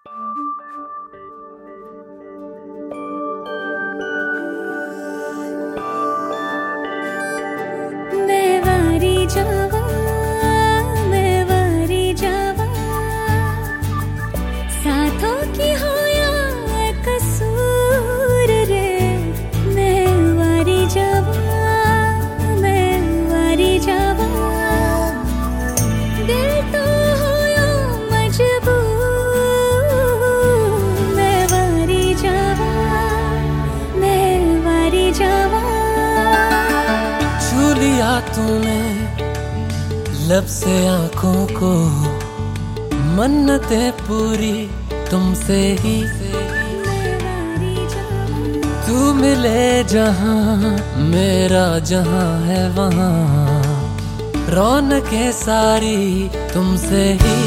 तूने लब से आंखों को, मन्नतें पूरी तुमसे ही। तू मिले जहां मेरा जहां है वहां, रौनकें सारी तुमसे ही।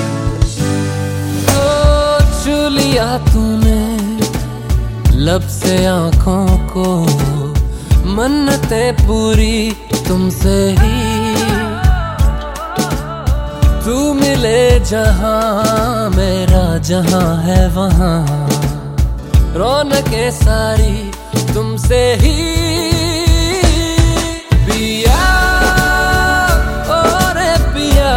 ओ छू लिया तूने लब से आंखों को, मन्नतें पूरी तुमसे ही। तू मिले जहां मेरा जहां है वहां, रौनकें सारी तुमसे ही। पिया ओ रे पिया,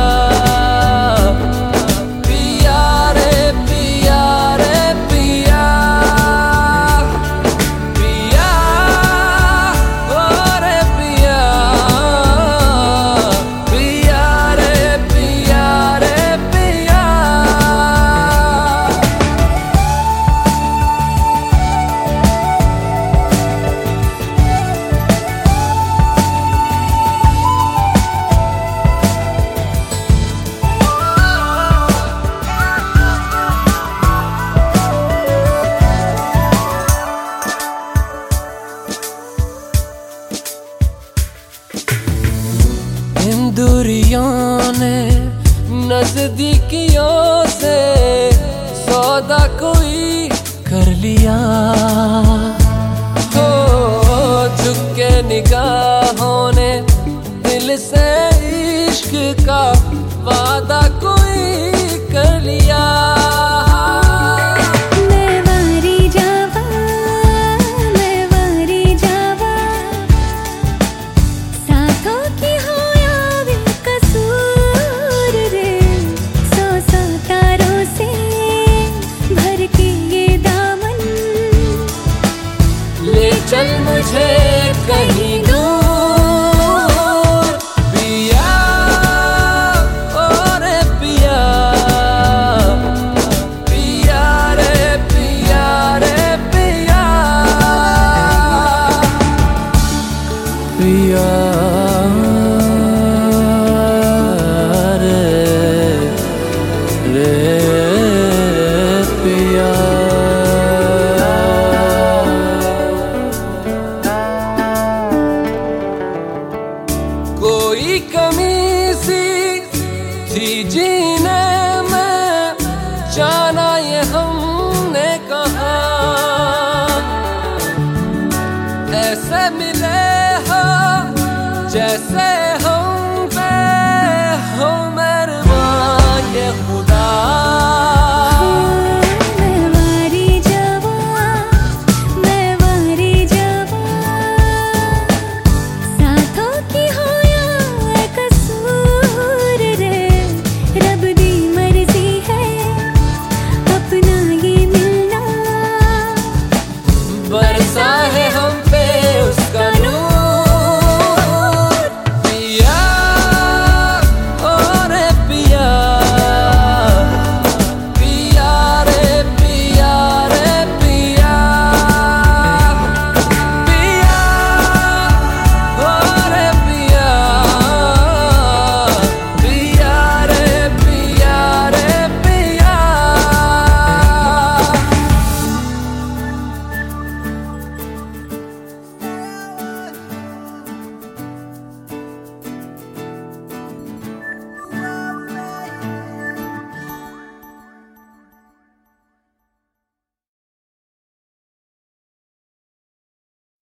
पिया रे पिया रे पिया, पिया ओ रे पिया, पिया रे पिया रे पिया। इन दूरियों ने नजदीकियों से सौदा कोई कर लिया। हो झुक के निगाहों ने दिल से इश्क का वादा कोई कर लिया। चल मुझे कहीं दूर, पिया ओ रे पिया, पिया रे पिया रे पिया, पिया रे रे पिया। कोई कमी सी थी जीने